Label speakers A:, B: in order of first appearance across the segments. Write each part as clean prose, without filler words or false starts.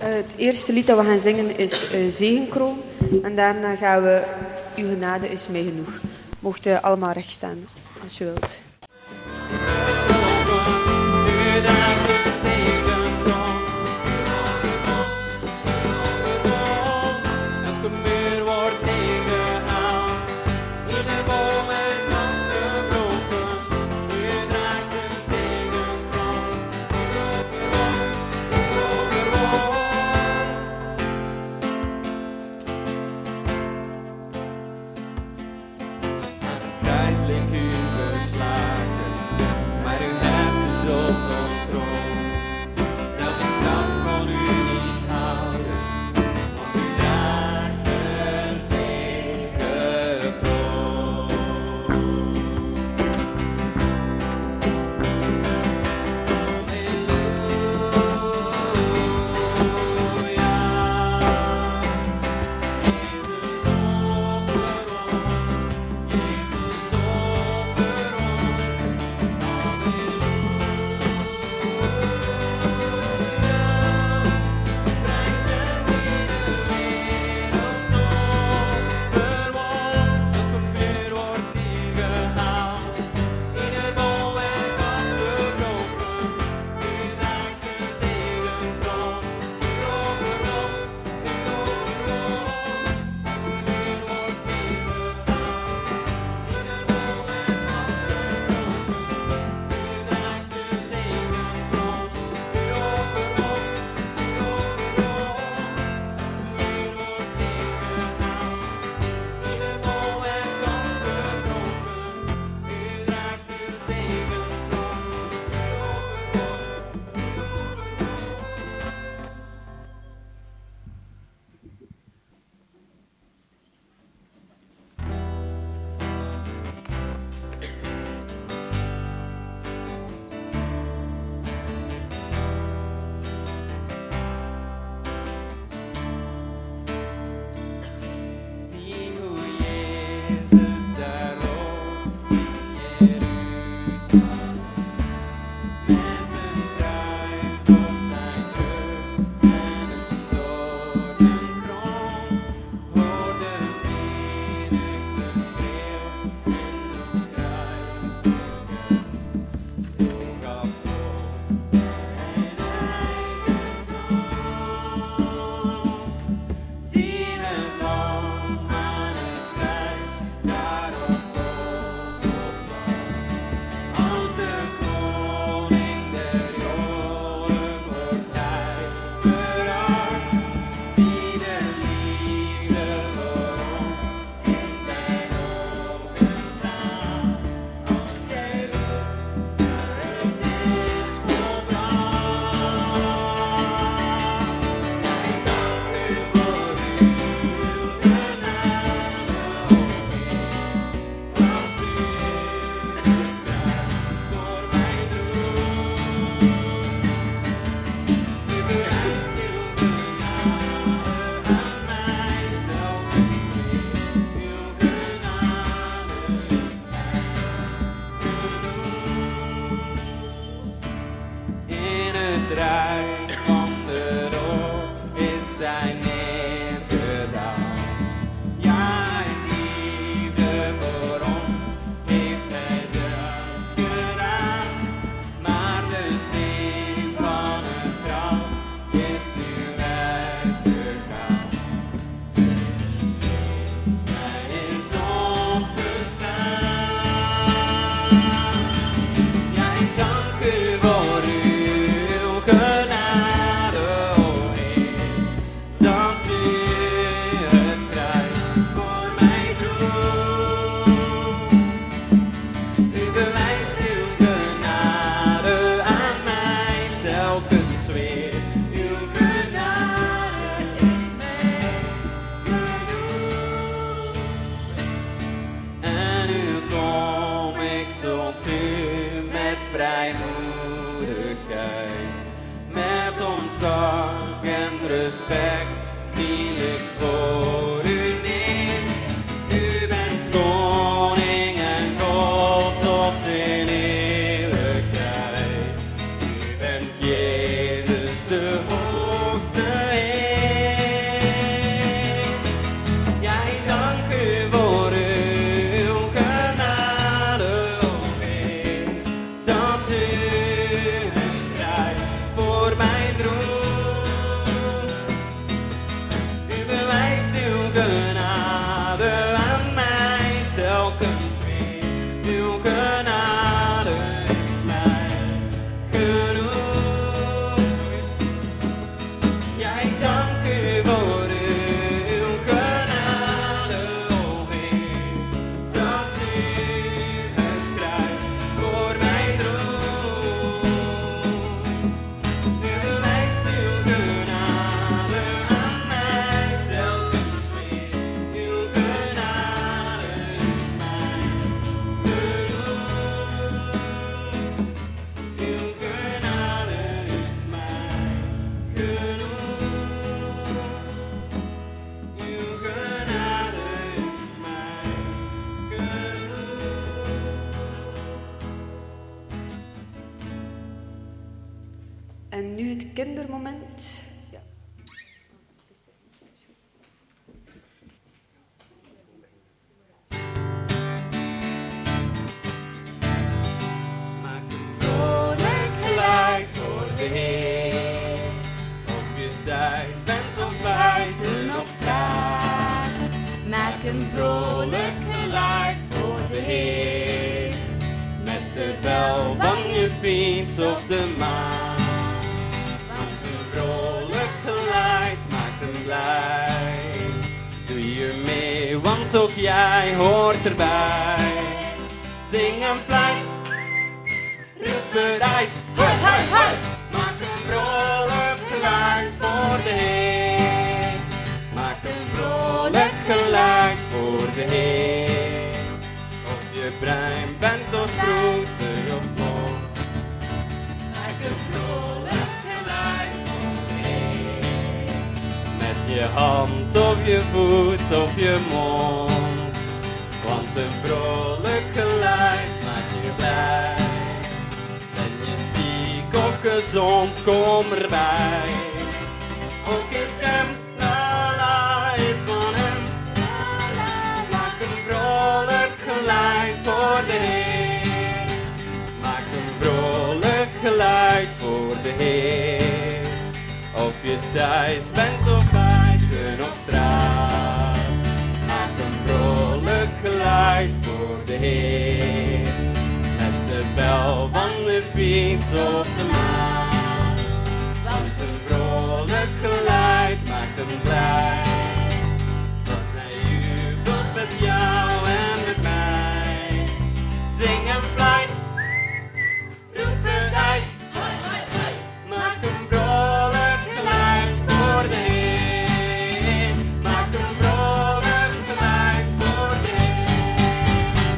A: Het eerste lied dat we gaan zingen is Zegenkroon. En daarna gaan we Uw genade is mij genoeg. Mocht je allemaal recht staan, als je wilt.
B: Jezus de hoogste thuis bent of buiten op straat. Maak een vrolijk geluid voor de Heer. Met de bel van je fiets op de maan. Want een vrolijk geluid maakt hem blij. Doe hier mee, want ook jij hoort erbij. Zing en fluit, roep het uit, hoi, hoi, hoi. Maak een vrolijk geluid voor de Heer. Maak een vrolijk geluid voor de Heer. Of je bruin bent of groter of blond. Maak een vrolijk geluid voor de Heer. Met je hand of je voet of je mond. Want een vrolijk geluid maakt je blij. Ben je ziek of gezond, kom erbij. Ook je stem, la la, is van hem. Maak een vrolijk geluid voor de Heer. Maak een vrolijk geluid voor de Heer. Of je thuis bent of buiten op straat. Maak een vrolijk geluid voor de Heer. Met de bel van de fiets op de maan. Want een vrolijk geluid maakt hem blij. Dat hij jubelt met jou en met mij. Zing en fluit, roep het uit, hoi, hoi, hoi. Maak een vrolijk geluid voor de Heer. Maak een vrolijk geluid voor de Heer.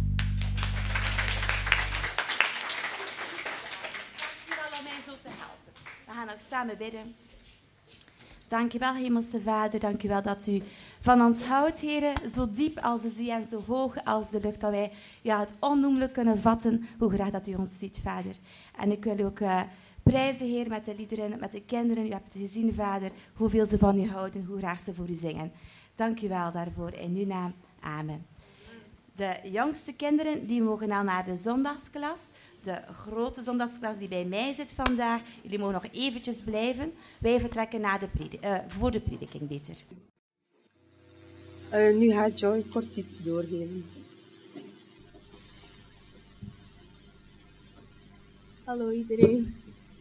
C: Dankjewel om mij zo te helpen. We gaan nog samen bidden. Dankjewel, Hemelse Vader. Dankjewel dat u van ons houdt, Heer. Zo diep als de zee en zo hoog als de lucht. Dat wij het onnoemelijk kunnen vatten. Hoe graag dat u ons ziet, Vader. En ik wil u ook prijzen, Heer, met de liederen, met de kinderen. U hebt gezien, Vader, hoeveel ze van u houden. Hoe graag ze voor u zingen. Dankjewel daarvoor. In uw naam. Amen. De jongste kinderen die mogen al naar de zondagsklas. De grote zondagsklas die bij mij zit vandaag. Jullie mogen nog eventjes blijven. Wij vertrekken naar voor de prediking beter.
A: Nu gaat Joy kort iets doorgeven.
D: Hallo iedereen.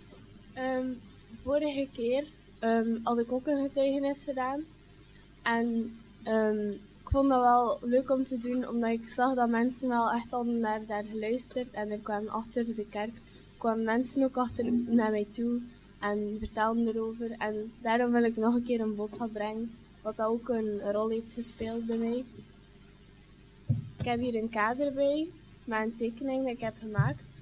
D: Vorige keer had ik ook een getuigenis gedaan. En ik vond dat wel leuk om te doen, omdat ik zag dat mensen wel echt hadden naar daar geluisterd. En er kwamen achter de kerk kwamen mensen ook achter naar mij toe en vertelden erover. En daarom wil ik nog een keer een boodschap brengen, wat dat ook een rol heeft gespeeld bij mij. Ik heb hier een kader bij, met een tekening die ik heb gemaakt.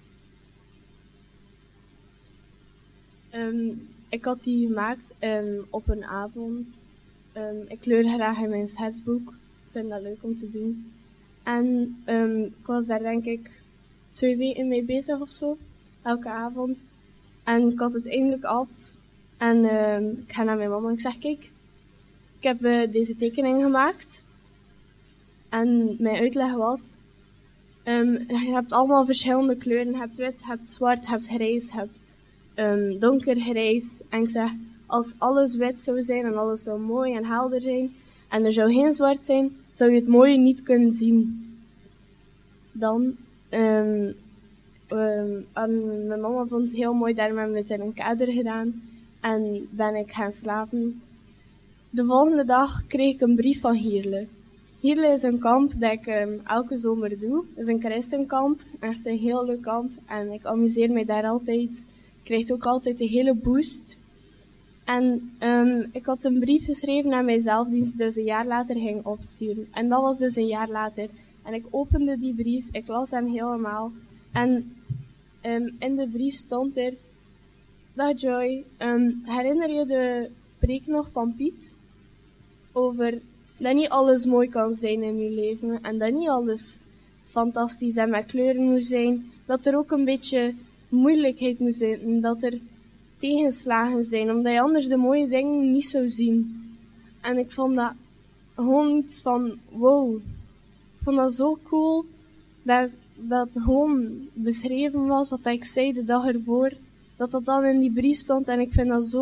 D: Ik had die gemaakt op een avond. Ik kleur graag in mijn schetsboek. Ik vind dat leuk om te doen. En ik was daar denk ik 2 weken mee bezig of zo. Elke avond. En ik had het eindelijk af. En ik ga naar mijn mama en ik zeg, kijk, ik heb deze tekening gemaakt. En mijn uitleg was, je hebt allemaal verschillende kleuren. Je hebt wit, je hebt zwart, je hebt grijs, je hebt donkergrijs. En ik zeg, als alles wit zou zijn en alles zou mooi en helder zijn en er zou geen zwart zijn, zou je het mooie niet kunnen zien. Dan, en mijn mama vond het heel mooi, daarom hebben we het in een kader gedaan en ben ik gaan slapen. De volgende dag kreeg ik een brief van Hierle. Hierle is een kamp dat ik elke zomer doe. Het is een christenkamp, echt een heel leuk kamp en ik amuseer me daar altijd. Ik krijg ook altijd een hele boost. En ik had een brief geschreven aan mijzelf die ze dus een jaar later ging opsturen. En dat was dus een jaar later. En ik opende die brief, ik las hem helemaal. En in de brief stond er: Dag Joy, herinner je de preek nog van Piet? Over dat niet alles mooi kan zijn in je leven. En dat niet alles fantastisch en met kleuren moet zijn. Dat er ook een beetje moeilijkheid moet zijn. En dat er tegenslagen zijn, omdat je anders de mooie dingen niet zou zien. En ik vond dat gewoon iets van wow. Ik vond dat zo cool dat dat gewoon beschreven was wat ik zei de dag ervoor, dat dat dan in die brief stond. En ik vind dat zo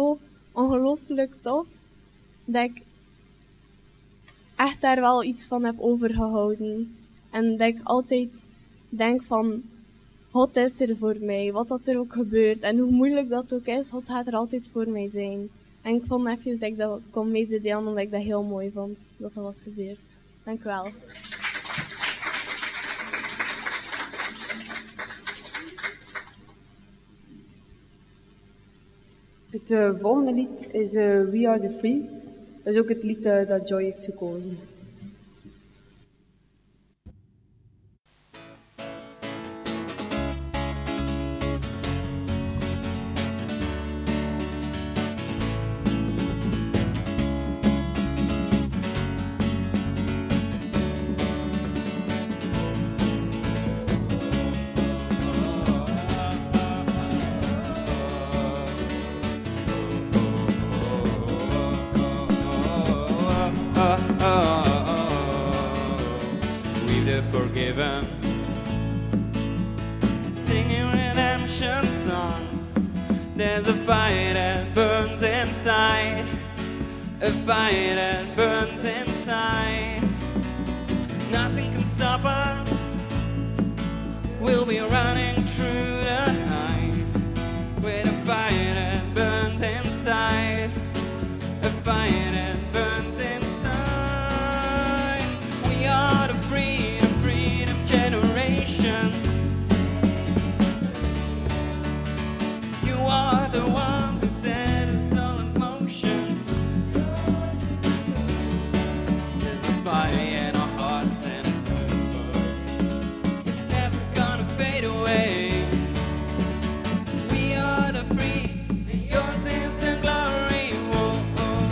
D: ongelooflijk tof dat ik echt daar wel iets van heb overgehouden. En dat ik altijd denk van, God is er voor mij, wat dat er ook gebeurt. En hoe moeilijk dat ook is, God gaat er altijd voor mij zijn. En ik vond even dat ik dat kon mededelen, omdat ik dat heel mooi vond, dat dat was gebeurd. Dank u wel.
A: Het volgende lied is We Are The Free. Dat is ook het lied dat Joy heeft gekozen.
B: Forgiven, singing redemption songs. There's a fire that burns inside, a fire that burns inside. Nothing can stop us, we'll be running through the night with a fire that burns inside, a fire that burns inside. We are the free generation. You are the one who set us all in motion. There's a fire in our hearts and it's never gonna fade away. We are the free, and yours is the glory. Whoa, whoa,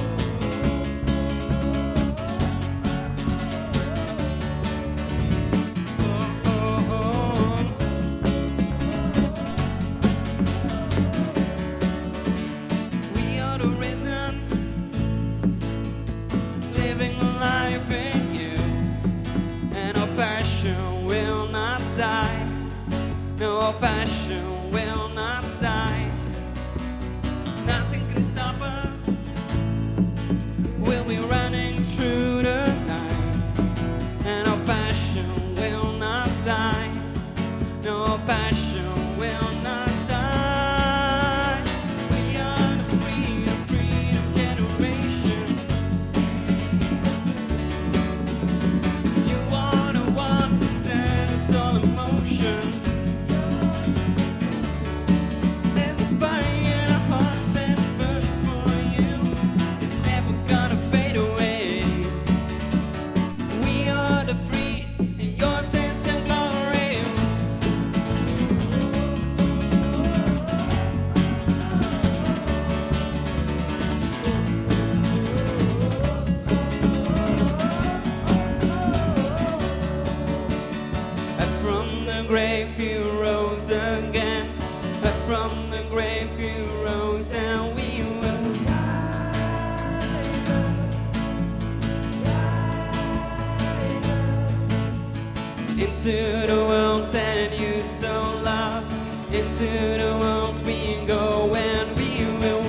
B: our passion will not die. Nothing can stop us. We'll be running through the night, and our passion will not die. No, our passion will not die. We are the freedom generation. You are the one who set us all in motion. Grave you rose again, but from the grave you rose, and we will rise into the world that you so love. Into the world we go, and we will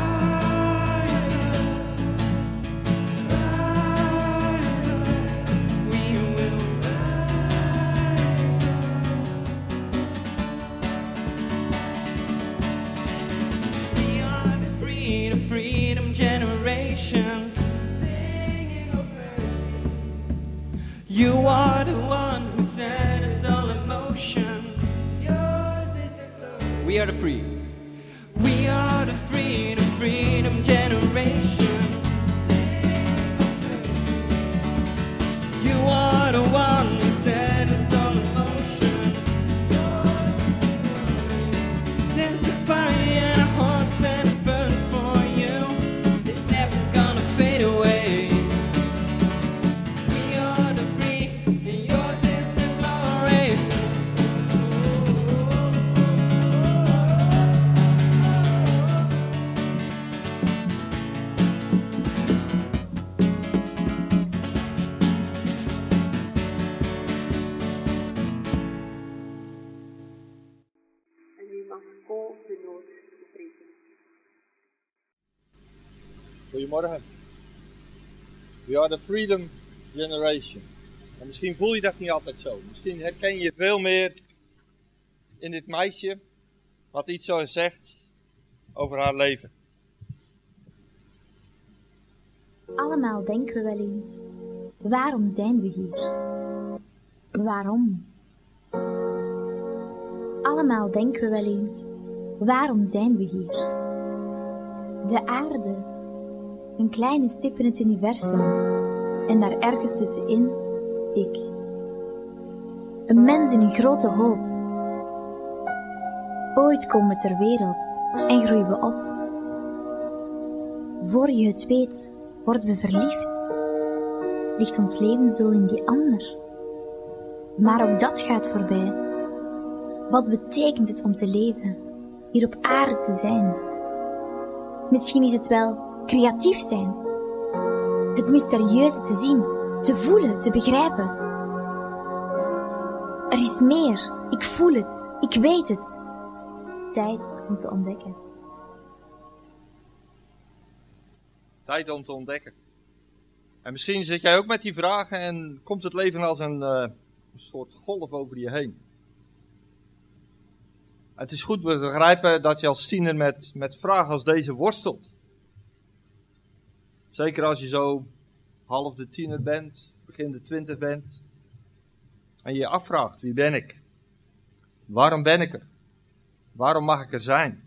B: freedom generation, singing of mercy. You are the one who set us all in motion. Yours is the glory. We are the free. We are the freedom generation, singing of mercy. You are the one who set us all in motion. There's a fire in our hearts and it burns for you. It's never gonna fade away. We are the free, and yours is the glory.
E: Goedemorgen. We are the Freedom Generation. En misschien voel je dat niet altijd zo. Misschien herken je veel meer in dit meisje wat iets zo zegt over haar leven.
F: Allemaal denken we wel eens, waarom zijn we hier? Waarom? Allemaal denken we wel eens, waarom zijn we hier? De aarde, een kleine stip in het universum en daar ergens tussenin, ik. Een mens in een grote hoop. Ooit komen we ter wereld en groeien we op. Voor je het weet, worden we verliefd. Ligt ons leven zo in die ander. Maar ook dat gaat voorbij. Wat betekent het om te leven, hier op aarde te zijn? Misschien is het wel creatief zijn. Het mysterieuze te zien, te voelen, te begrijpen. Er is meer, ik voel het, ik weet het. Tijd om te ontdekken.
E: Tijd om te ontdekken. En misschien zit jij ook met die vragen en komt het leven als een soort golf over je heen. Het is goed te begrijpen dat je als tiener met vragen als deze worstelt. Zeker als je zo half de tiener bent, begin de 20 bent. En je afvraagt, wie ben ik? Waarom ben ik er? Waarom mag ik er zijn?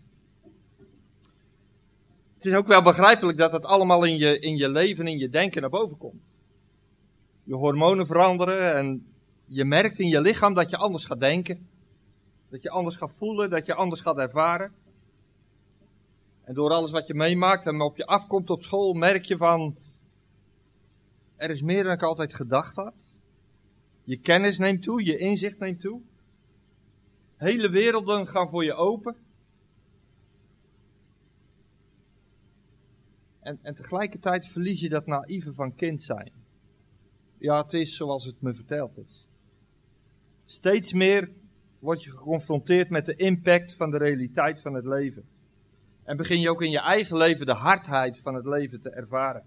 E: Het is ook wel begrijpelijk dat het allemaal in je leven, in je denken naar boven komt. Je hormonen veranderen en je merkt in je lichaam dat je anders gaat denken. Dat je anders gaat voelen, dat je anders gaat ervaren. En door alles wat je meemaakt en op je afkomt op school, merk je van, er is meer dan ik altijd gedacht had. Je kennis neemt toe, je inzicht neemt toe. Hele werelden gaan voor je open. En tegelijkertijd verlies je dat naïeve van kind zijn. Ja, het is zoals het me verteld is. Steeds meer word je geconfronteerd met de impact van de realiteit van het leven. En begin je ook in je eigen leven de hardheid van het leven te ervaren.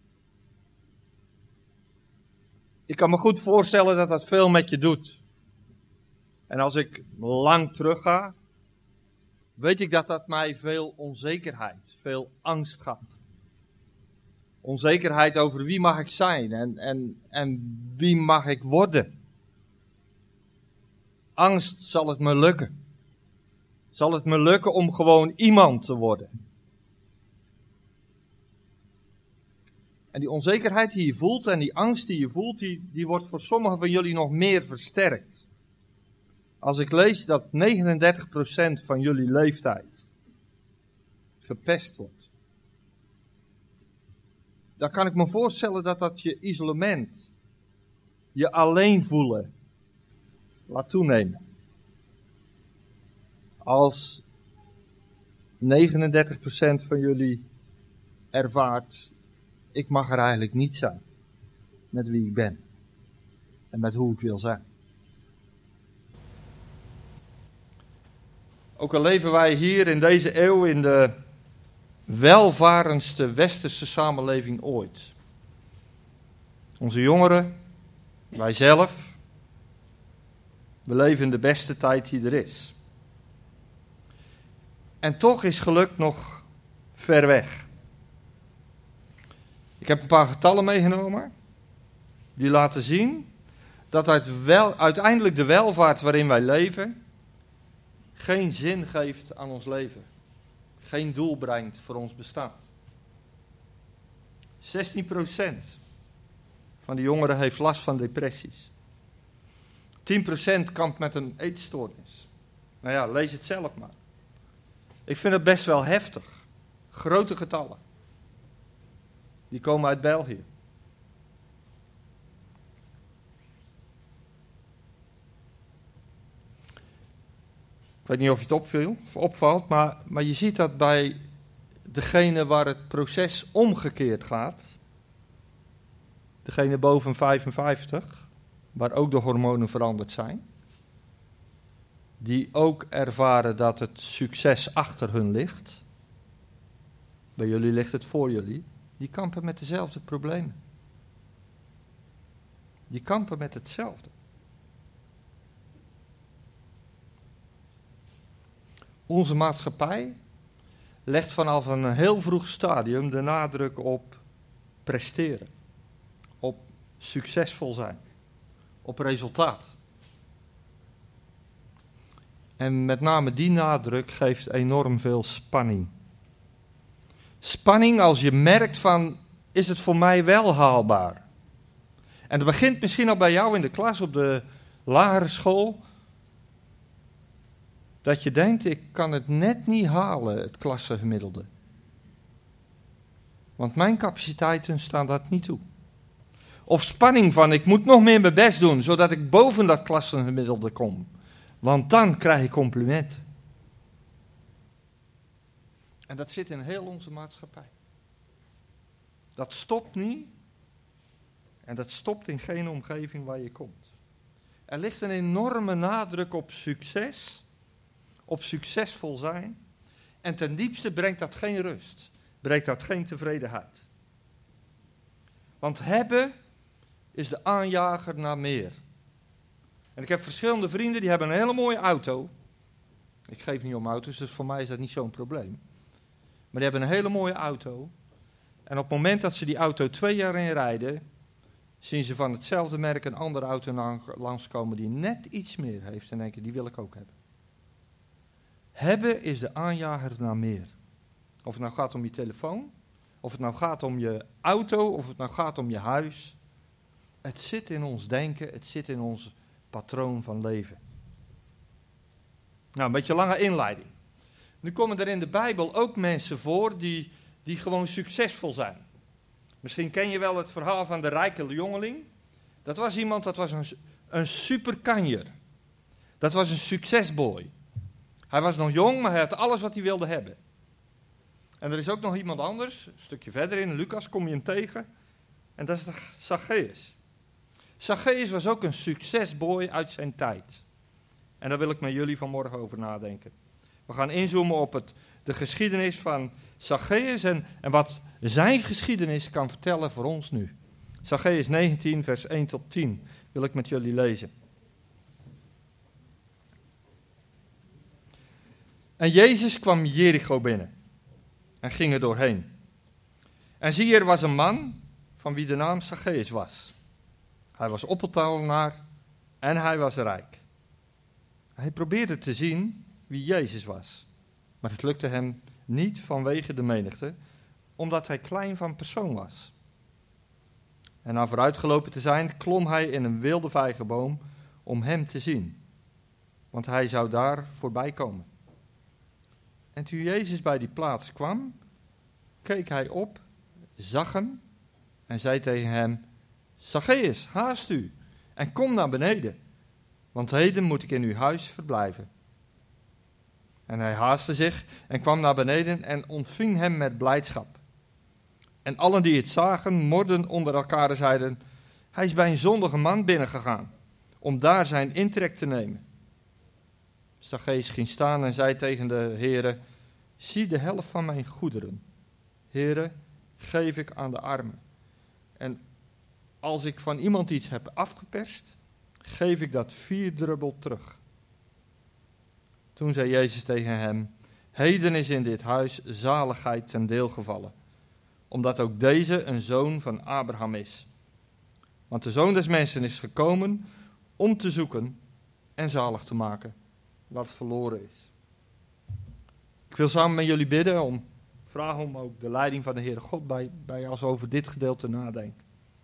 E: Ik kan me goed voorstellen dat dat veel met je doet. En als ik lang terug ga, weet ik dat dat mij veel onzekerheid, veel angst gaf. Onzekerheid over wie mag ik zijn en wie mag ik worden. Angst, zal het me lukken? Zal het me lukken om gewoon iemand te worden? En die onzekerheid die je voelt en die angst die je voelt, die wordt voor sommigen van jullie nog meer versterkt. Als ik lees dat 39% van jullie leeftijd gepest wordt. Dan kan ik me voorstellen dat dat je isolement, je alleen voelen, laat toenemen. Als 39% van jullie ervaart, ik mag er eigenlijk niet zijn met wie ik ben en met hoe ik wil zijn. Ook al leven wij hier in deze eeuw in de welvarendste westerse samenleving ooit. Onze jongeren, wij zelf, we leven in de beste tijd die er is. En toch is geluk nog ver weg. Ik heb een paar getallen meegenomen die laten zien dat uiteindelijk de welvaart waarin wij leven geen zin geeft aan ons leven. Geen doel brengt voor ons bestaan. 16% van de jongeren heeft last van depressies. 10% kampt met een eetstoornis. Nou ja, lees het zelf maar. Ik vind het best wel heftig. Grote getallen. Die komen uit België. Ik weet niet of je het opvalt, maar je ziet dat bij degene waar het proces omgekeerd gaat, degene boven 55, waar ook de hormonen veranderd zijn, die ook ervaren dat het succes achter hun ligt. Bij jullie ligt het voor jullie. die kampen met dezelfde problemen. Die kampen met hetzelfde. Onze maatschappij legt vanaf een heel vroeg stadium de nadruk op presteren. Op succesvol zijn. Op resultaat. En met name die nadruk geeft enorm veel spanning. Spanning als je merkt van, is het voor mij wel haalbaar? En dat begint misschien al bij jou in de klas op de lagere school. Dat je denkt, ik kan het net niet halen, het klassengemiddelde. Want mijn capaciteiten staan dat niet toe. Of spanning van, ik moet nog meer mijn best doen, zodat ik boven dat klassengemiddelde kom. Want dan krijg ik complimenten. En dat zit in heel onze maatschappij. Dat stopt niet. En dat stopt in geen omgeving waar je komt. Er ligt een enorme nadruk op succes. Op succesvol zijn. En ten diepste brengt dat geen rust. Brengt dat geen tevredenheid. Want hebben is de aanjager naar meer. En ik heb verschillende vrienden die hebben een hele mooie auto. Ik geef niet om auto's, dus voor mij is dat niet zo'n probleem. Maar die hebben een hele mooie auto. En op het moment dat ze die auto 2 jaar in rijden, zien ze van hetzelfde merk een andere auto langskomen die net iets meer heeft. En denken, die wil ik ook hebben. Hebben is de aanjager naar meer. Of het nou gaat om je telefoon, of het nou gaat om je auto, of het nou gaat om je huis. Het zit in ons denken, het zit in ons patroon van leven. Nou, een beetje lange inleiding. Nu komen er in de Bijbel ook mensen voor die gewoon succesvol zijn. Misschien ken je wel het verhaal van de rijke jongeling. Dat was iemand, dat was een superkanjer. Dat was een succesboy. Hij was nog jong, maar hij had alles wat hij wilde hebben. En er is ook nog iemand anders, een stukje verder in Lucas kom je hem tegen. En dat is Zacchaeus. Zacchaeus was ook een succesboy uit zijn tijd. En daar wil ik met jullie vanmorgen over nadenken. We gaan inzoomen op de geschiedenis van Zacchaeus en wat zijn geschiedenis kan vertellen voor ons nu. Zacchaeus 19, vers 1 tot 10 wil ik met jullie lezen. En Jezus kwam Jericho binnen en ging er doorheen. En zie, er was een man van wie de naam Zacchaeus was. Hij was oppeltouwenaar en hij was rijk. Hij probeerde te zien wie Jezus was. Maar het lukte hem niet vanwege de menigte, omdat hij klein van persoon was. En na vooruitgelopen te zijn, klom hij in een wilde vijgenboom om hem te zien. Want hij zou daar voorbij komen. En toen Jezus bij die plaats kwam, keek hij op, zag hem en zei tegen hem: Zacchaeus, haast u en kom naar beneden, want heden moet ik in uw huis verblijven. En hij haastte zich en kwam naar beneden en ontving hem met blijdschap. En allen die het zagen, morden onder elkaar en zeiden: hij is bij een zondige man binnengegaan, om daar zijn intrek te nemen. Zacchaeus ging staan en zei tegen de Heere: zie de helft van mijn goederen, Heere, geef ik aan de armen. En als ik van iemand iets heb afgeperst, geef ik dat 4-dubbel terug. Toen zei Jezus tegen hem: heden is in dit huis zaligheid ten deel gevallen, omdat ook deze een zoon van Abraham is. Want de Zoon des Mensen is gekomen om te zoeken en zalig te maken wat verloren is. Ik wil samen met jullie bidden, vragen om ook de leiding van de Heere God bij als we over dit gedeelte nadenken.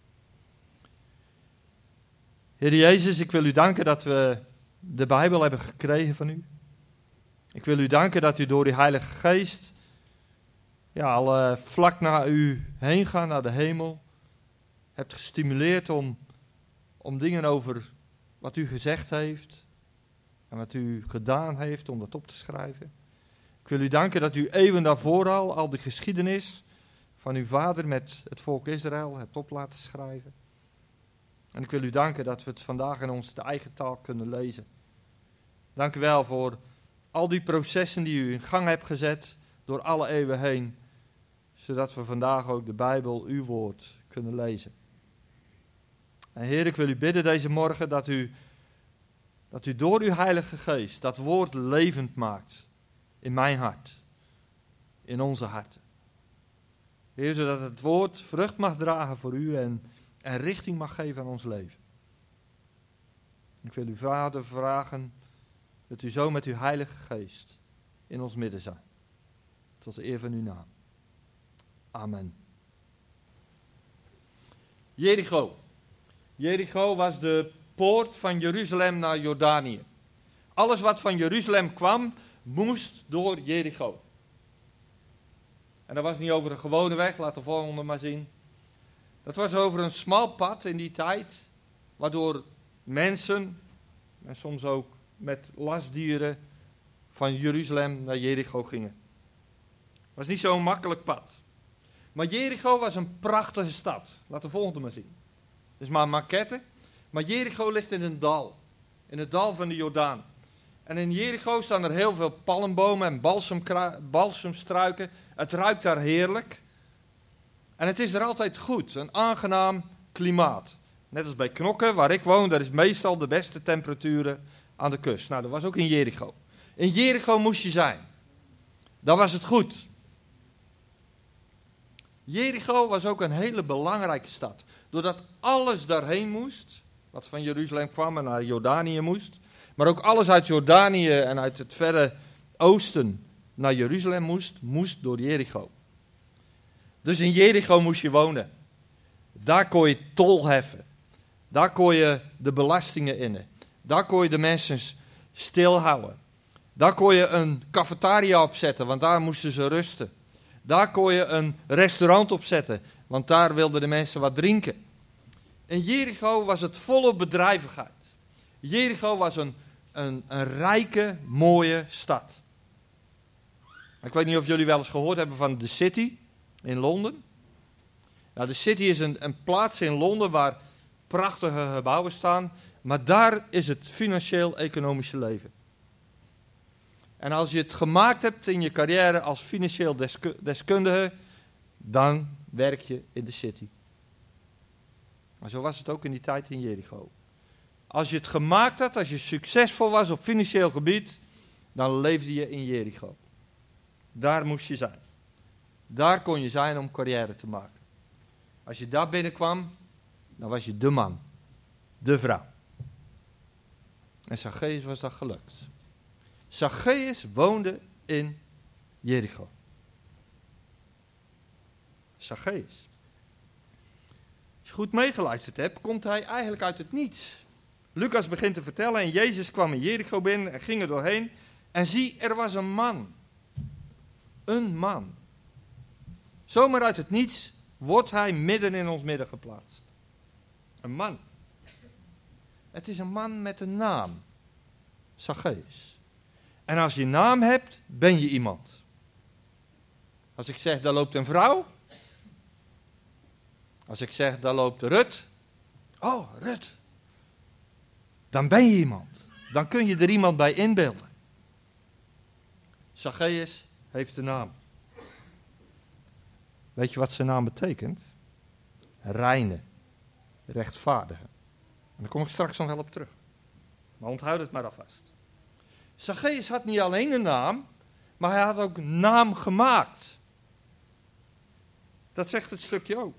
E: Heer Jezus, ik wil u danken dat we de Bijbel hebben gekregen van u. Ik wil u danken dat u door die Heilige Geest al vlak naar u heen gaan, naar de hemel, hebt gestimuleerd om dingen over wat u gezegd heeft en wat u gedaan heeft, om dat op te schrijven. Ik wil u danken dat u eeuwen daarvoor al de geschiedenis van uw vader met het volk Israël hebt op laten schrijven. En ik wil u danken dat we het vandaag in onze eigen taal kunnen lezen. Dank u wel voor al die processen die u in gang hebt gezet door alle eeuwen heen, zodat we vandaag ook de Bijbel, uw woord, kunnen lezen. En Heer, ik wil u bidden deze morgen dat u door uw Heilige Geest dat woord levend maakt in mijn hart, in onze harten. Heer, zodat het woord vrucht mag dragen voor u en richting mag geven aan ons leven. Ik wil u, Vader, vragen dat u zo met uw Heilige Geest in ons midden zijn. Tot de eer van uw naam. Amen. Jericho. Jericho was de poort van Jeruzalem naar Jordanië. Alles wat van Jeruzalem kwam, moest door Jericho. En dat was niet over een gewone weg, laat de volgende maar zien. Dat was over een smal pad in die tijd, waardoor mensen, en soms ook met lastdieren, van Jeruzalem naar Jericho gingen. Het was niet zo'n makkelijk pad. Maar Jericho was een prachtige stad. Laat de volgende maar zien. Het is maar een maquette. Maar Jericho ligt in een dal. In het dal van de Jordaan. En in Jericho staan er heel veel palmbomen en balsemstruiken. Het ruikt daar heerlijk. En het is er altijd goed. Een aangenaam klimaat. Net als bij Knokke, waar ik woon, daar is meestal de beste temperaturen aan de kust. Nou, dat was ook in Jericho. In Jericho moest je zijn. Dan was het goed. Jericho was ook een hele belangrijke stad. Doordat alles daarheen moest, wat van Jeruzalem kwam en naar Jordanië moest, maar ook alles uit Jordanië en uit het verre oosten naar Jeruzalem moest door Jericho. Dus in Jericho moest je wonen. Daar kon je tol heffen. Daar kon je de belastingen innen. Daar kon je de mensen stilhouden. Daar kon je een cafetaria opzetten, want daar moesten ze rusten. Daar kon je een restaurant opzetten, want daar wilden de mensen wat drinken. In Jericho was het volle bedrijvigheid. Jericho was een rijke, mooie stad. Ik weet niet of jullie wel eens gehoord hebben van The City in Londen. Nou, The City is een plaats in Londen waar prachtige gebouwen staan, maar daar is het financieel-economische leven. En als je het gemaakt hebt in je carrière als financieel deskundige, dan werk je in de city. Maar zo was het ook in die tijd in Jericho. Als je het gemaakt had, als je succesvol was op financieel gebied, dan leefde je in Jericho. Daar moest je zijn. Daar kon je zijn om carrière te maken. Als je daar binnenkwam, dan was je de man, de vrouw. En Zacchaeus was dat gelukt. Zacchaeus woonde in Jericho. Zacchaeus. Als je goed meegeluisterd hebt, komt hij eigenlijk uit het niets. Lucas begint te vertellen en Jezus kwam in Jericho binnen en ging er doorheen. En zie, er was een man. Een man. Zomaar uit het niets wordt hij midden in ons midden geplaatst. Een man. Het is een man met een naam. Zacchaeus. En als je een naam hebt, ben je iemand. Als ik zeg, daar loopt een vrouw. Als ik zeg, daar loopt Rut. Oh, Rut. Dan ben je iemand. Dan kun je er iemand bij inbeelden. Zacchaeus heeft een naam. Weet je wat zijn naam betekent? Reine. Rechtvaardige. En daar kom ik straks nog wel op terug. Maar onthoud het maar alvast. Zacchaeus had niet alleen een naam, maar hij had ook een naam gemaakt. Dat zegt het stukje ook.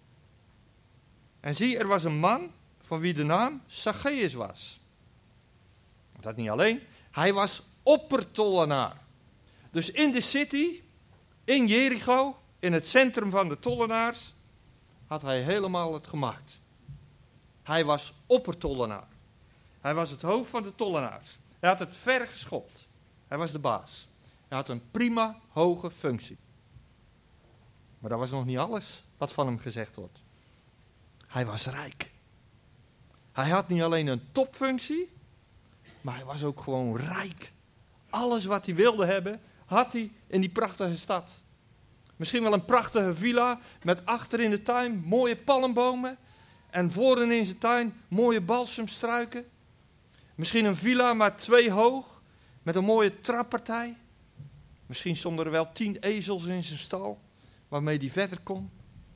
E: En zie, er was een man van wie de naam Zacchaeus was. Dat niet alleen, hij was oppertollenaar. Dus in de city, in Jericho, in het centrum van de tollenaars, had hij helemaal het gemaakt. Hij was oppertollenaar. Hij was het hoofd van de tollenaars. Hij had het ver geschopt. Hij was de baas. Hij had een prima hoge functie. Maar dat was nog niet alles wat van hem gezegd wordt. Hij was rijk. Hij had niet alleen een topfunctie, maar hij was ook gewoon rijk. Alles wat hij wilde hebben, had hij in die prachtige stad. Misschien wel een prachtige villa met achter in de tuin mooie palmbomen en voorin in zijn tuin mooie balsemstruiken. Misschien een villa maar 2 hoog met een mooie trappartij. Misschien stonden er wel 10 ezels in zijn stal waarmee hij verder kon.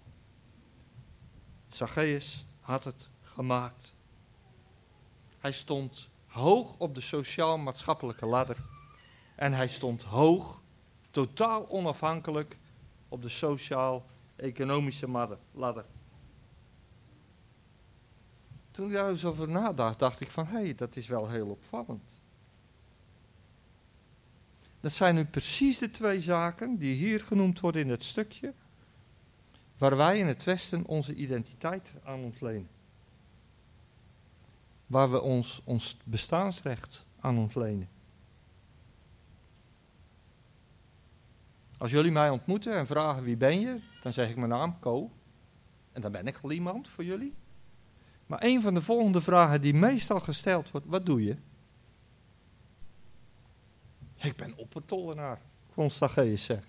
E: Zacchaeus had het gemaakt. Hij stond hoog op de sociaal-maatschappelijke ladder. En hij stond hoog, totaal onafhankelijk, op de sociaal-economische ladder. Toen ik daar eens over nadacht, dacht ik van, hé, dat is wel heel opvallend. Dat zijn nu precies de twee zaken die hier genoemd worden in het stukje, waar wij in het Westen onze identiteit aan ontlenen. Waar we ons bestaansrecht aan ontlenen. Als jullie mij ontmoeten en vragen wie ben je, dan zeg ik mijn naam, Ko. En dan ben ik al iemand voor jullie. Maar een van de volgende vragen die meestal gesteld wordt, wat doe je? Ik ben oppertollenaar, kon Zacchaeus zeggen.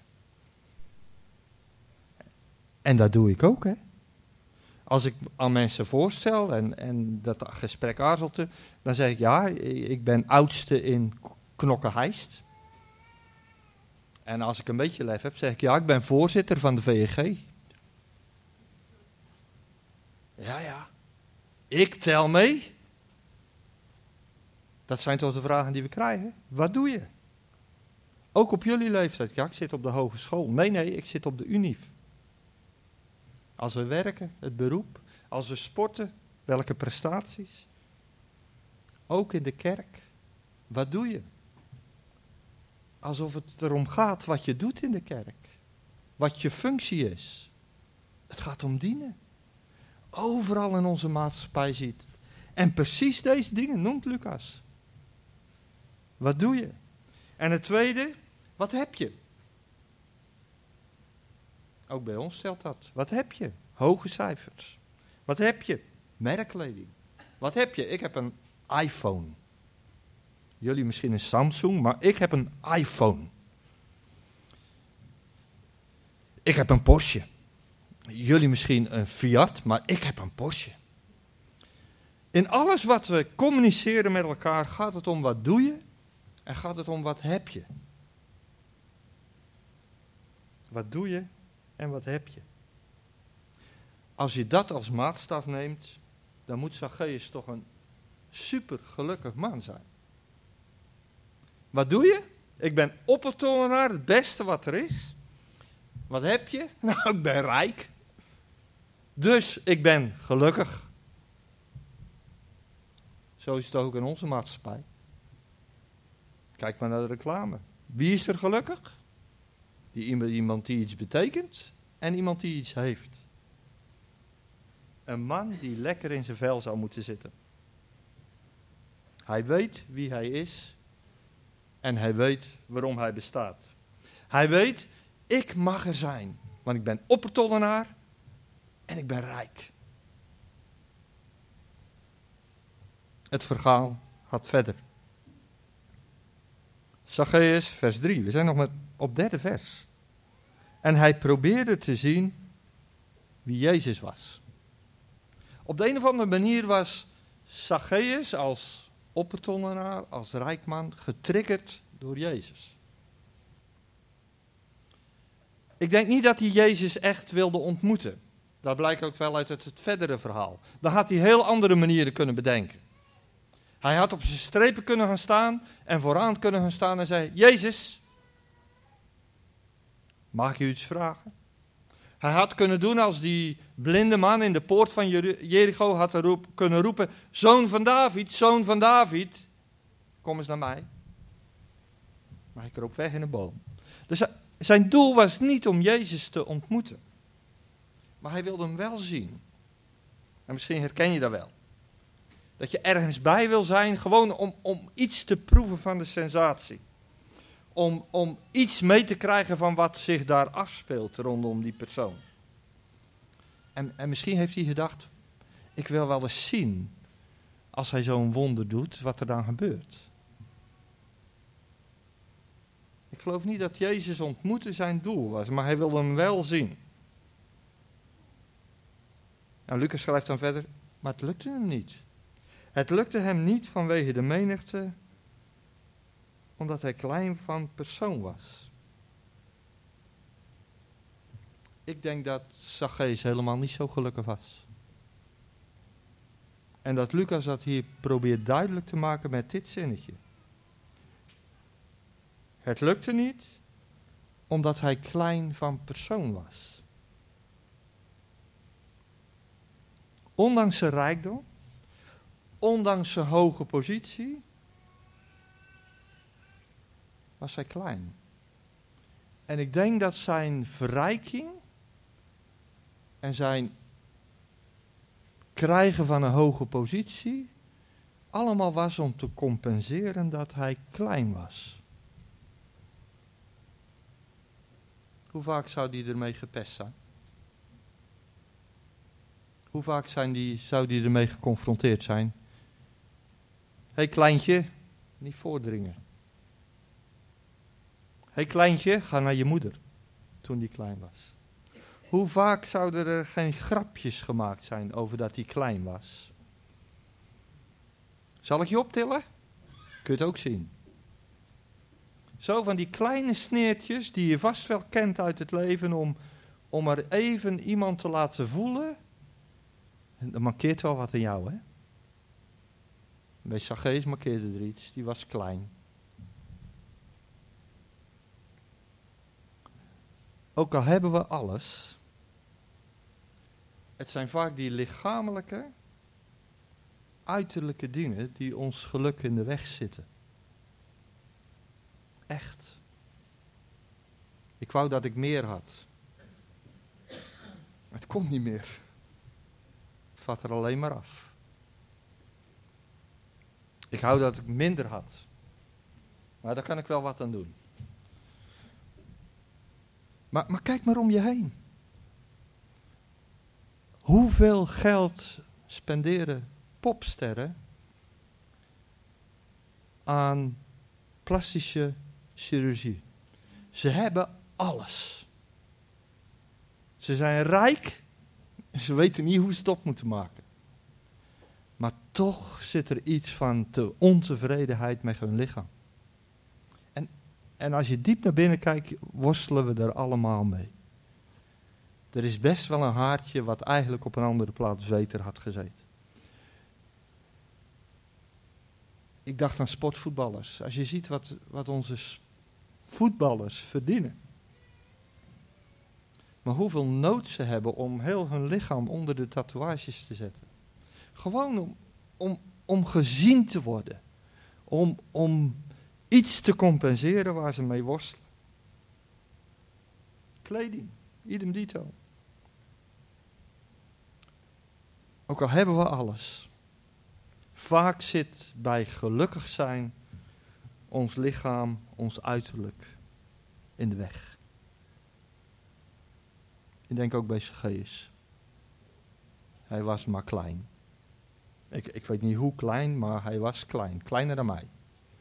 E: En dat doe ik ook, hè. Als ik aan mensen voorstel en dat gesprek aarzelt, dan zeg ik ja, ik ben oudste in Knokke-Heist. En als ik een beetje lef heb, zeg ik ja, ik ben voorzitter van de VEG. Ja, ik tel mee. Dat zijn toch de vragen die we krijgen. Wat doe je? Ook op jullie leeftijd. Ja, ik zit op de hogeschool. Nee, ik zit op de UNIF. Als we werken, het beroep. Als we sporten, welke prestaties? Ook in de kerk. Wat doe je? Alsof het erom gaat wat je doet in de kerk. Wat je functie is. Het gaat om dienen. Overal in onze maatschappij ziet. En precies deze dingen noemt Lucas. Wat doe je? En het tweede, wat heb je? Ook bij ons stelt dat. Wat heb je? Hoge cijfers. Wat heb je? Merkkleding. Wat heb je? Ik heb een iPhone. Jullie misschien een Samsung, maar ik heb een iPhone. Ik heb een Porsche. Jullie misschien een Fiat, maar ik heb een Porsche. In alles wat we communiceren met elkaar gaat het om wat doe je en gaat het om wat heb je. Wat doe je en wat heb je? Als je dat als maatstaf neemt, dan moet Zacchaeus toch een super gelukkig man zijn. Wat doe je? Ik ben oppertollenaar, het beste wat er is. Wat heb je? Nou, ik ben rijk. Dus ik ben gelukkig. Zo is het ook in onze maatschappij. Kijk maar naar de reclame. Wie is er gelukkig? Iemand die iets betekent en iemand die iets heeft. Een man die lekker in zijn vel zou moeten zitten. Hij weet wie hij is en hij weet waarom hij bestaat. Hij weet, ik mag er zijn, want ik ben oppertollenaar en ik ben rijk. Het verhaal gaat verder. Zacchaeus, vers 3. We zijn nog op derde vers. En hij probeerde te zien wie Jezus was. Op de een of andere manier was Zacchaeus als oppertollenaar, als rijkman, getriggerd door Jezus. Ik denk niet dat hij Jezus echt wilde ontmoeten. Dat blijkt ook wel uit het verdere verhaal. Dan had hij heel andere manieren kunnen bedenken. Hij had op zijn strepen kunnen gaan staan en vooraan kunnen gaan staan en zei, Jezus, mag ik u iets vragen? Hij had kunnen doen als die blinde man in de poort van Jericho had kunnen roepen, zoon van David, kom eens naar mij. Maar hij kroop weg in een boom. Dus zijn doel was niet om Jezus te ontmoeten. Maar hij wilde hem wel zien. En misschien herken je dat wel. Dat je ergens bij wil zijn, gewoon om iets te proeven van de sensatie. Om iets mee te krijgen van wat zich daar afspeelt rondom die persoon. En misschien heeft hij gedacht, ik wil wel eens zien, als hij zo'n wonder doet, wat er dan gebeurt. Ik geloof niet dat Jezus ontmoeten zijn doel was, maar hij wilde hem wel zien. En Lucas schrijft dan verder, maar het lukte hem niet. Het lukte hem niet vanwege de menigte, omdat hij klein van persoon was. Ik denk dat Zacchaeus helemaal niet zo gelukkig was. En dat Lucas dat hier probeert duidelijk te maken met dit zinnetje. Het lukte niet, omdat hij klein van persoon was. Ondanks zijn rijkdom, ondanks zijn hoge positie, was hij klein. En ik denk dat zijn verrijking en zijn krijgen van een hoge positie allemaal was om te compenseren dat hij klein was. Hoe vaak zou die ermee gepest zijn? Hoe vaak zou die ermee geconfronteerd zijn? Hé kleintje, niet voordringen. Hé kleintje, ga naar je moeder, toen die klein was. Hoe vaak zouden er geen grapjes gemaakt zijn over dat hij klein was? Zal ik je optillen? Kun je het ook zien. Zo van die kleine sneertjes die je vast wel kent uit het leven om maar even iemand te laten voelen. Dat markeert wel wat in jou, hè? Bij Zacchaeus markeerde er iets, die was klein. Ook al hebben we alles, het zijn vaak die lichamelijke, uiterlijke dingen die ons geluk in de weg zitten. Echt. Ik wou dat ik meer had. Het komt niet meer. Het vat er alleen maar af. Ik wou dat ik minder had. Maar daar kan ik wel wat aan doen. Maar kijk maar om je heen. Hoeveel geld spenderen popsterren aan plastische chirurgie? Ze hebben alles. Ze zijn rijk. Ze weten niet hoe ze het op moeten maken. Maar toch zit er iets van ontevredenheid met hun lichaam. En als je diep naar binnen kijkt, worstelen we er allemaal mee. Er is best wel een haartje wat eigenlijk op een andere plaats beter had gezeten. Ik dacht aan sportvoetballers. Als je ziet wat onze voetballers verdienen. Maar hoeveel nood ze hebben om heel hun lichaam onder de tatoeages te zetten. Gewoon om gezien te worden. Om iets te compenseren waar ze mee worstelen. Kleding, idem dito. Ook al hebben we alles. Vaak zit bij gelukkig zijn ons lichaam, ons uiterlijk in de weg. Ik denk ook bij Zacchaeus. Hij was maar klein. Ik weet niet hoe klein, maar hij was klein. Kleiner dan mij.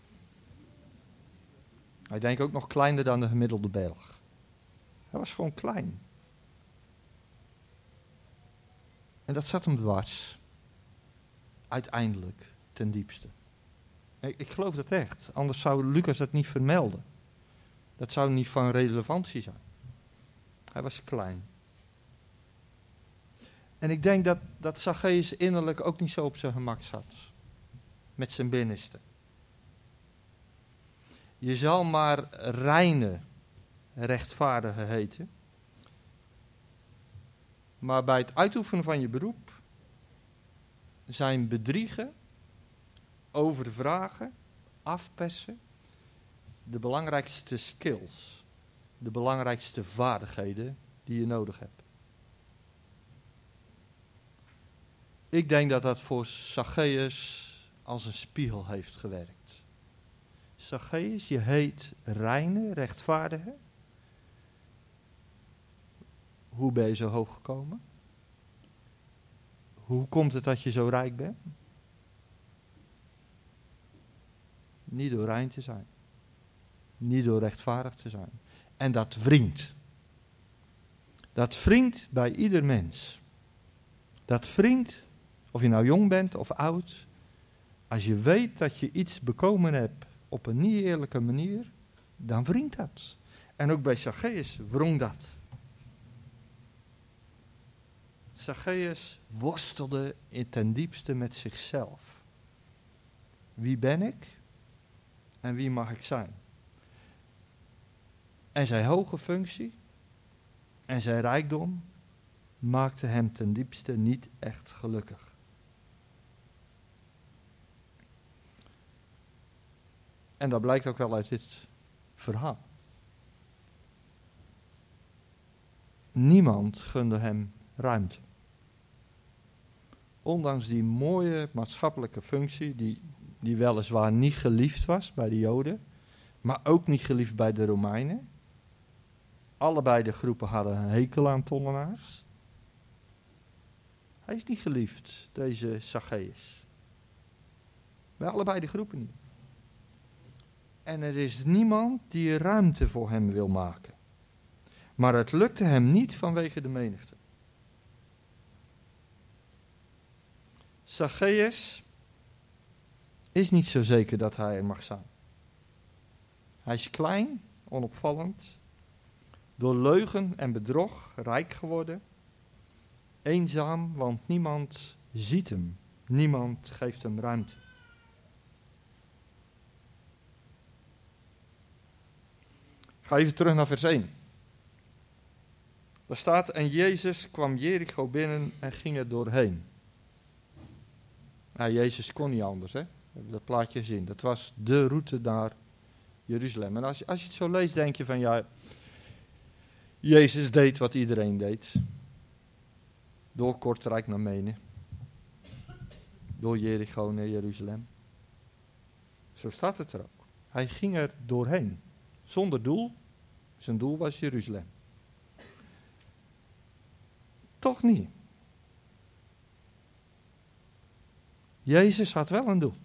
E: Hij denkt ook nog kleiner dan de gemiddelde Belg. Hij was gewoon klein. En dat zat hem dwars. Uiteindelijk, ten diepste. Ik geloof dat echt. Anders zou Lucas dat niet vermelden. Dat zou niet van relevantie zijn. Hij was klein. En ik denk dat Zacchaeus innerlijk ook niet zo op zijn gemak zat. Met zijn binnenste. Je zal maar reine, rechtvaardige heten. Maar bij het uitoefenen van je beroep zijn bedriegen, overvragen, afpersen de belangrijkste skills, de belangrijkste vaardigheden die je nodig hebt. Ik denk dat dat voor Zacchaeus als een spiegel heeft gewerkt. Zacchaeus, je heet reine, rechtvaardige. Hoe ben je zo hoog gekomen? Hoe komt het dat je zo rijk bent? Niet door rein te zijn. Niet door rechtvaardig te zijn. En dat wringt. Dat wringt bij ieder mens. Dat wringt, of je nou jong bent of oud. Als je weet dat je iets bekomen hebt op een niet eerlijke manier, dan wringt dat. En ook bij Zacchaeus wrong dat. Zacchaeus worstelde ten diepste met zichzelf. Wie ben ik en wie mag ik zijn? En zijn hoge functie en zijn rijkdom maakte hem ten diepste niet echt gelukkig. En dat blijkt ook wel uit dit verhaal. Niemand gunde hem ruimte. Ondanks die mooie maatschappelijke functie, die weliswaar niet geliefd was bij de Joden, maar ook niet geliefd bij de Romeinen. Allebei de groepen hadden een hekel aan tollenaars. Hij is niet geliefd, deze Zacchaeus. Bij allebei de groepen niet. En er is niemand die ruimte voor hem wil maken. Maar het lukte hem niet vanwege de menigte. Zacchaeus is niet zo zeker dat hij er mag zijn. Hij is klein, onopvallend, door leugen en bedrog rijk geworden. Eenzaam, want niemand ziet hem. Niemand geeft hem ruimte. Ik ga even terug naar vers 1. Daar staat, en Jezus kwam Jericho binnen en ging er doorheen. Nou, Jezus kon niet anders, hè? We hebben dat plaatje gezien. Dat was de route naar Jeruzalem. En als je het zo leest, denk je van, ja, Jezus deed wat iedereen deed. Door Kortrijk naar Menen. Door Jericho naar Jeruzalem. Zo staat het er ook. Hij ging er doorheen. Zonder doel. Zijn doel was Jeruzalem. Toch niet. Jezus had wel een doel.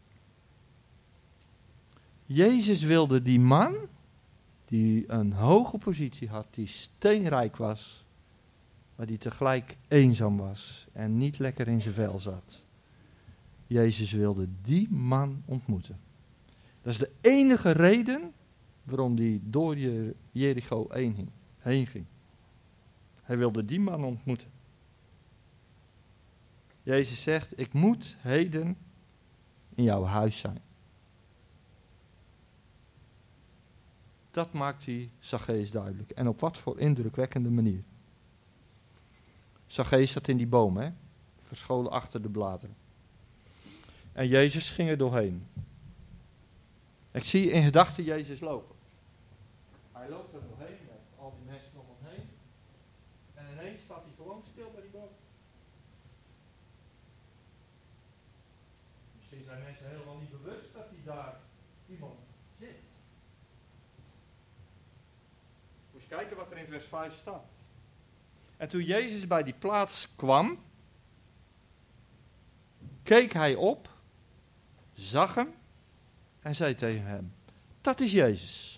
E: Jezus wilde die man, die een hoge positie had, die steenrijk was, maar die tegelijk eenzaam was en niet lekker in zijn vel zat. Jezus wilde die man ontmoeten. Dat is de enige reden waarom hij door Jericho heen ging. Hij wilde die man ontmoeten. Jezus zegt, ik moet heden in jouw huis zijn. Dat maakt hij Zacchaeus duidelijk. En op wat voor indrukwekkende manier. Zacchaeus zat in die boom, hè? Verscholen achter de bladeren. En Jezus ging er doorheen. Ik zie in gedachten Jezus lopen. Hij loopt er doorheen met al die mensen om hem heen. En ineens staat hij gewoon stil bij die boom. Misschien zijn mensen helemaal niet bewust dat hij daar iemand zit. Moet je kijken wat er in vers 5 staat. En toen Jezus bij die plaats kwam, keek hij op, zag hem en zei tegen hem, dat is Jezus.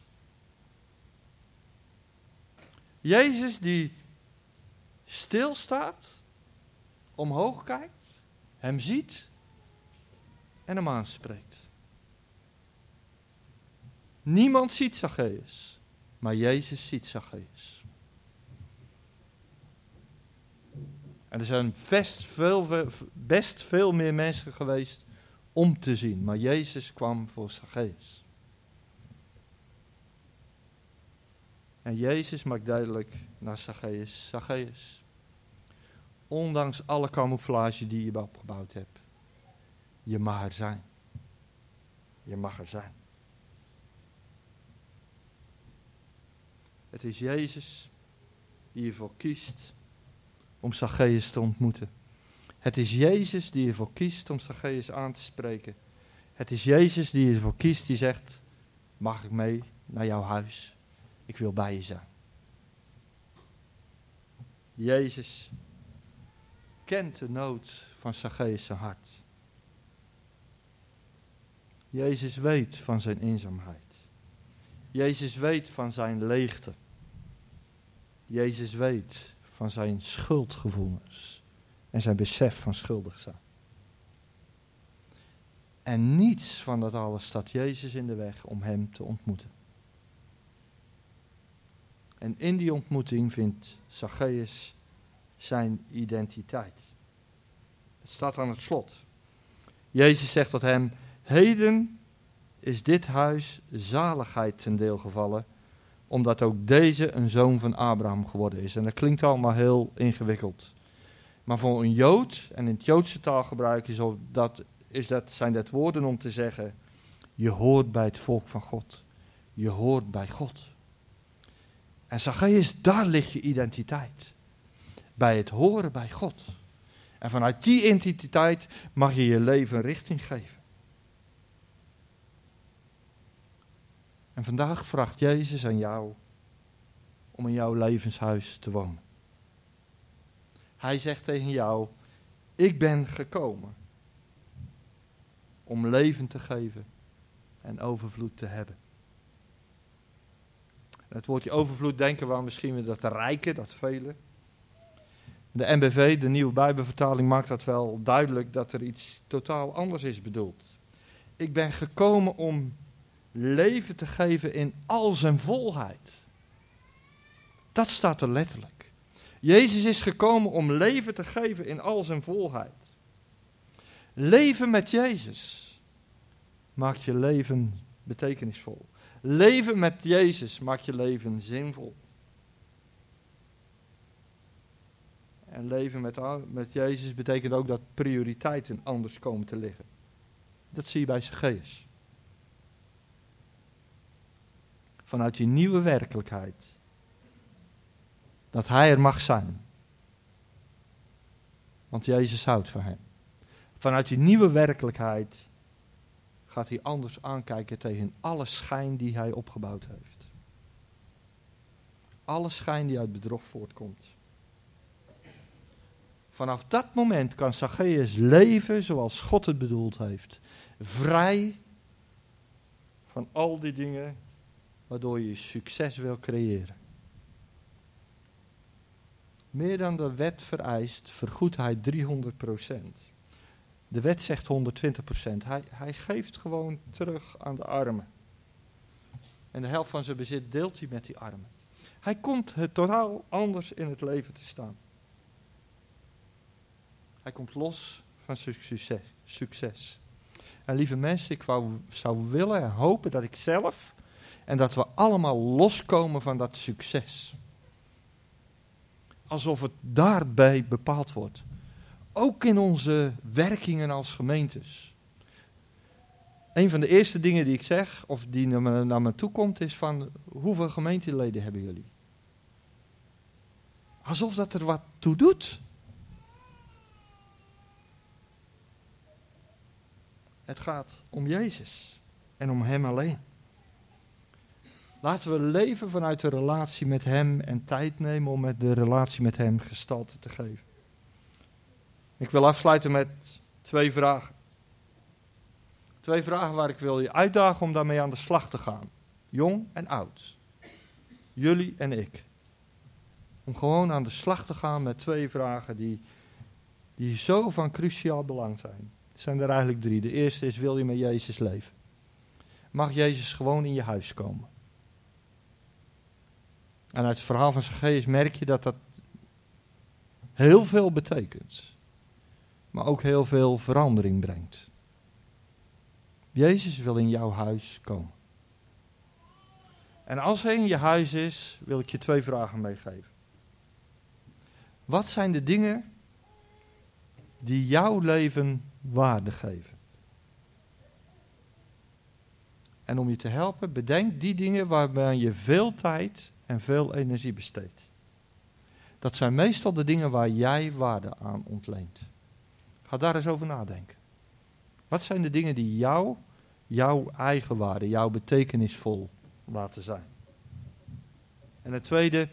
E: Jezus die stilstaat, omhoog kijkt, hem ziet en hem aanspreekt. Niemand ziet Zacchaeus, maar Jezus ziet Zacchaeus. En er zijn best veel meer mensen geweest om te zien, maar Jezus kwam voor Zacchaeus. En Jezus maakt duidelijk naar Zacchaeus, Zacchaeus, ondanks alle camouflage die je opgebouwd hebt, je mag er zijn. Je mag er zijn. Het is Jezus die ervoor kiest om Zacchaeus te ontmoeten. Het is Jezus die ervoor kiest om Zacchaeus aan te spreken. Het is Jezus die ervoor kiest, die zegt, mag ik mee naar jouw huis? Ik wil bij je zijn. Jezus kent de nood van Zacchaeus' hart. Jezus weet van zijn eenzaamheid. Jezus weet van zijn leegte. Jezus weet van zijn schuldgevoelens en zijn besef van schuldig zijn. En niets van dat alles staat Jezus in de weg om hem te ontmoeten. En in die ontmoeting vindt Zacchaeus zijn identiteit. Het staat aan het slot. Jezus zegt tot hem, heden is dit huis zaligheid ten deel gevallen, omdat ook deze een zoon van Abraham geworden is. En dat klinkt allemaal heel ingewikkeld. Maar voor een Jood, en in het Joodse taalgebruik zijn dat woorden om te zeggen, je hoort bij het volk van God. Je hoort bij God. En Zacchaeus, daar ligt je identiteit. Bij het horen bij God. En vanuit die identiteit mag je je leven richting geven. En vandaag vraagt Jezus aan jou om in jouw levenshuis te wonen. Hij zegt tegen jou, ik ben gekomen om leven te geven en overvloed te hebben. En het woordje overvloed denken we misschien weer dat rijke, dat vele. De NBV, de Nieuwe Bijbelvertaling, maakt dat wel duidelijk dat er iets totaal anders is bedoeld. Ik ben gekomen om leven te geven in al zijn volheid. Dat staat er letterlijk. Jezus is gekomen om leven te geven in al zijn volheid. Leven met Jezus maakt je leven betekenisvol. Leven met Jezus maakt je leven zinvol. En leven met Jezus betekent ook dat prioriteiten anders komen te liggen. Dat zie je bij Zacchaeus. Vanuit die nieuwe werkelijkheid. Dat hij er mag zijn. Want Jezus houdt van hem. Vanuit die nieuwe werkelijkheid gaat hij anders aankijken tegen alle schijn die hij opgebouwd heeft. Alle schijn die uit bedrog voortkomt. Vanaf dat moment kan Zacchaeus leven zoals God het bedoeld heeft. Vrij van al die dingen waardoor je succes wil creëren. Meer dan de wet vereist, vergoedt hij 300%. De wet zegt 120%. Hij geeft gewoon terug aan de armen. En de helft van zijn bezit deelt hij met die armen. Hij komt het totaal anders in het leven te staan. Hij komt los van succes. En lieve mensen, ik zou willen en hopen dat ik zelf en dat we allemaal loskomen van dat succes. Alsof het daarbij bepaald wordt. Ook in onze werkingen als gemeentes. Een van de eerste dingen die ik zeg, of die naar me toe komt, is van hoeveel gemeenteleden hebben jullie? Alsof dat er wat toe doet. Het gaat om Jezus en om Hem alleen. Laten we leven vanuit de relatie met Hem en tijd nemen om met de relatie met Hem gestalte te geven. Ik wil afsluiten met 2 vragen. 2 vragen waar ik wil je uitdagen om daarmee aan de slag te gaan. Jong en oud. Jullie en ik. Om gewoon aan de slag te gaan met 2 vragen die zo van cruciaal belang zijn. Het zijn er eigenlijk 3. De eerste is, wil je met Jezus leven? Mag Jezus gewoon in je huis komen? En uit het verhaal van Zacchaeus merk je dat dat heel veel betekent. Maar ook heel veel verandering brengt. Jezus wil in jouw huis komen. En als hij in je huis is, wil ik je 2 vragen meegeven. Wat zijn de dingen die jouw leven waarde geven? En om je te helpen, bedenk die dingen waarbij je veel tijd en veel energie besteedt. Dat zijn meestal de dingen waar jij waarde aan ontleent. Ga daar eens over nadenken. Wat zijn de dingen die jouw eigen waarde, jouw betekenisvol laten zijn? En het tweede,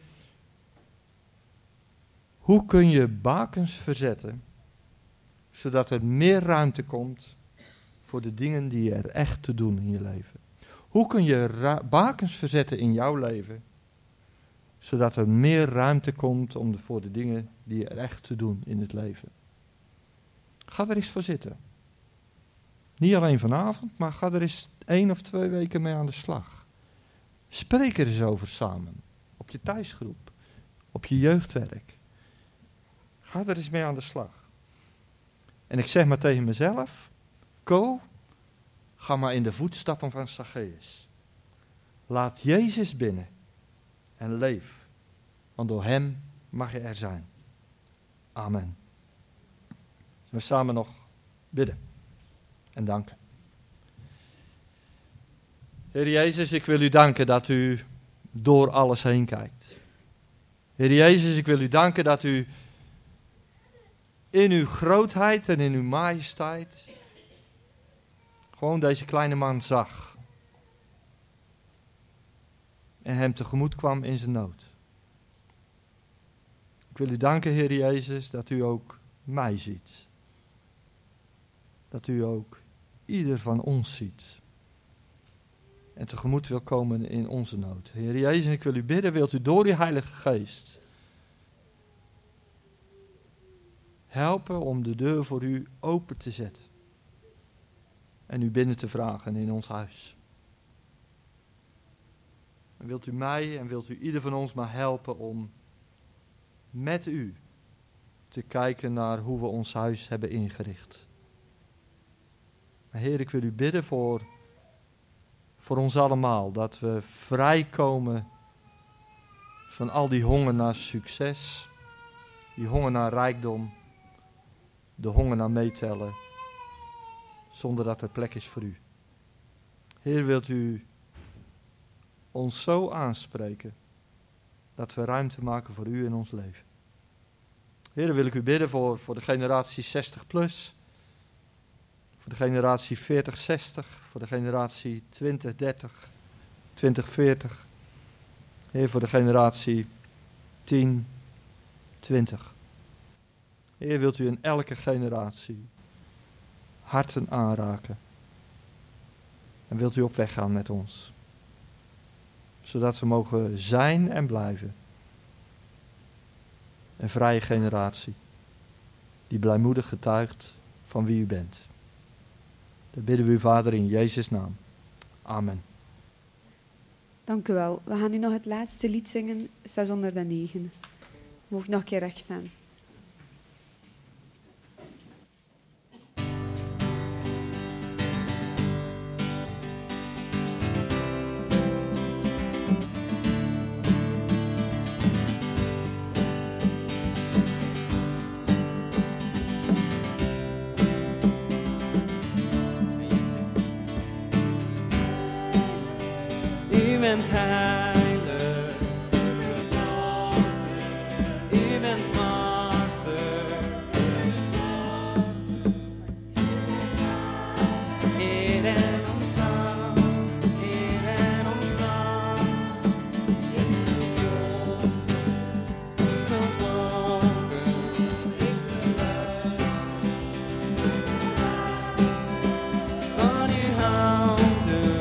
E: hoe kun je bakens verzetten, zodat er meer ruimte komt voor de dingen die er echt te doen in je leven? Hoe kun je bakens verzetten in jouw leven, zodat er meer ruimte komt voor de dingen die er echt te doen in het leven? Ga er eens voor zitten. Niet alleen vanavond, maar ga er eens 1 of 2 weken mee aan de slag. Spreek er eens over samen. Op je thuisgroep. Op je jeugdwerk. Ga er eens mee aan de slag. En ik zeg maar tegen mezelf, Ko, ga maar in de voetstappen van Zacchaeus. Laat Jezus binnen en leef, want door hem mag je er zijn. Amen. We samen nog bidden en danken. Heer Jezus, ik wil u danken dat u door alles heen kijkt. Heer Jezus, ik wil u danken dat u in uw grootheid en in uw majesteit gewoon deze kleine man zag. En hem tegemoet kwam in zijn nood. Ik wil u danken, Heer Jezus, dat u ook mij ziet. Dat u ook ieder van ons ziet. En tegemoet wil komen in onze nood. Heer Jezus, ik wil u bidden, wilt u door uw Heilige Geest helpen om de deur voor u open te zetten. En u binnen te vragen in ons huis. En wilt u mij en wilt u ieder van ons maar helpen om met u te kijken naar hoe we ons huis hebben ingericht. Maar Heer, ik wil u bidden voor ons allemaal, dat we vrijkomen van al die honger naar succes, die honger naar rijkdom, de honger naar meetellen, zonder dat er plek is voor u. Heer, wilt u ons zo aanspreken, dat we ruimte maken voor u in ons leven. Heer, wil ik u bidden voor de generatie 60 plus, voor de generatie 40-60, voor de generatie 20-30, 20-40. Heer, voor de generatie 10-20. Heer, wilt u in elke generatie harten aanraken. En wilt u op weg gaan met ons. Zodat we mogen zijn en blijven. Een vrije generatie. Die blijmoedig getuigt van wie u bent. Dat bidden we u, Vader, in Jezus' naam. Amen.
A: Dank u wel. We gaan nu nog het laatste lied zingen, 609. Mocht nog een keer recht staan.
B: U bent heilig, u bent machtig, eer en ontzag, eer en ontzag. Ik wil volgen, ik wil luisteren, van u houden.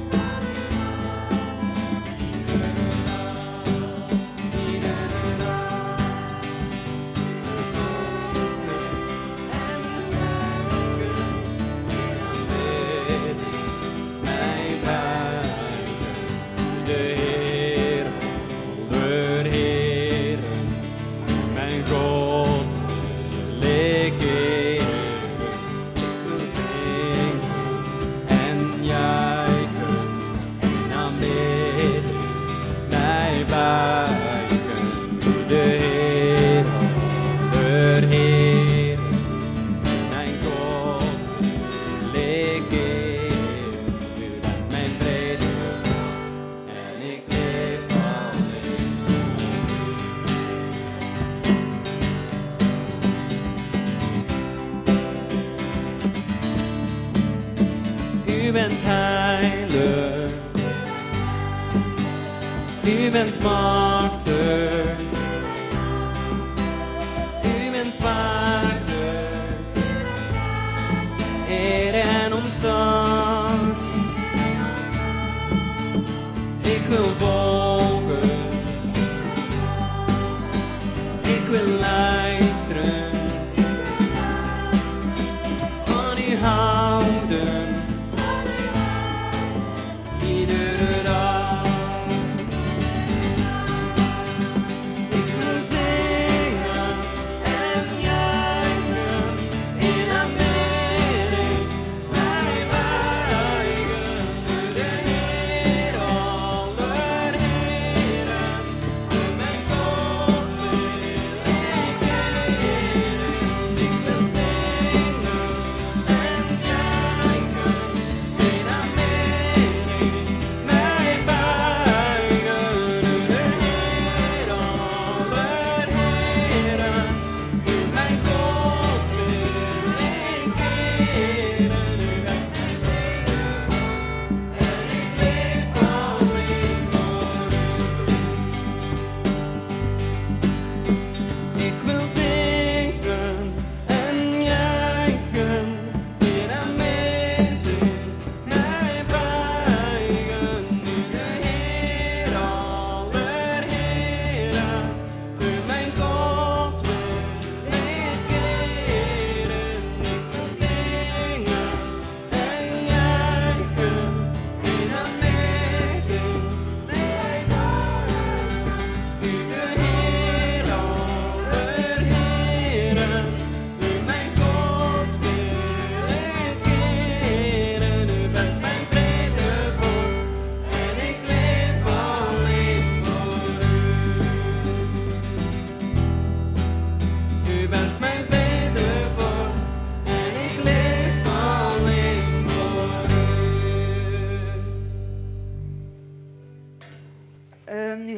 B: U bent heilig, u bent machtig, u bent waardig, eer en ontzag. Ik wil volgen, ik wil luisteren, van u houden.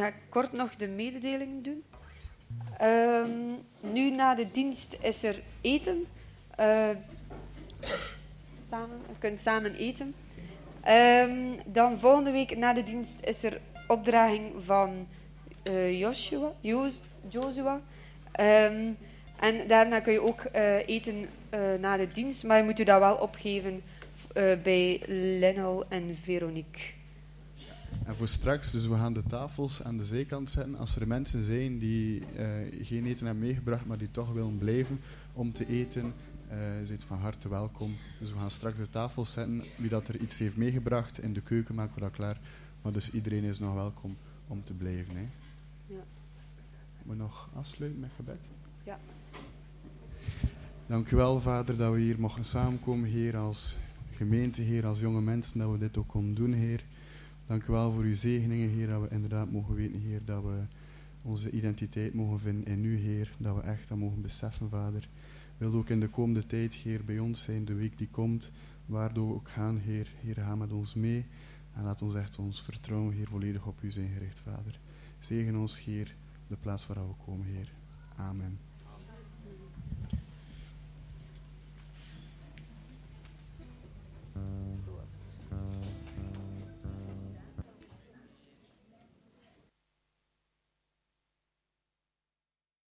A: ik kort nog de mededeling doen. Nu na de dienst is er eten. Je kunt samen eten. Dan volgende week na de dienst is er opdraging van Joshua. En daarna kun je ook eten na de dienst, maar je moet je dat wel opgeven bij Lennel en Veronique.
G: En voor straks, dus we gaan de tafels aan de zijkant zetten. Als er mensen zijn die geen eten hebben meegebracht, maar die toch willen blijven om te eten, zijt van harte welkom. Dus we gaan straks de tafels zetten. Wie dat er iets heeft meegebracht, in de keuken maken we dat klaar. Maar dus iedereen is nog welkom om te blijven. Hè.
A: Ja.
G: We nog afsluiten met gebed?
A: Ja.
G: Dank u wel, Vader, dat we hier mogen samenkomen, Heer, als gemeente, Heer, als jonge mensen, dat we dit ook konden doen, Heer. Dank u wel voor uw zegeningen, Heer, dat we inderdaad mogen weten, Heer, dat we onze identiteit mogen vinden in u, Heer, dat we echt dat mogen beseffen, Vader. Wil ook in de komende tijd, Heer, bij ons zijn, de week die komt, waardoor we ook gaan, Heer. Heer, ga met ons mee en laat ons echt ons vertrouwen, Heer, volledig op u zijn gericht, Vader. Zegen ons, Heer, de plaats waar we komen, Heer. Amen.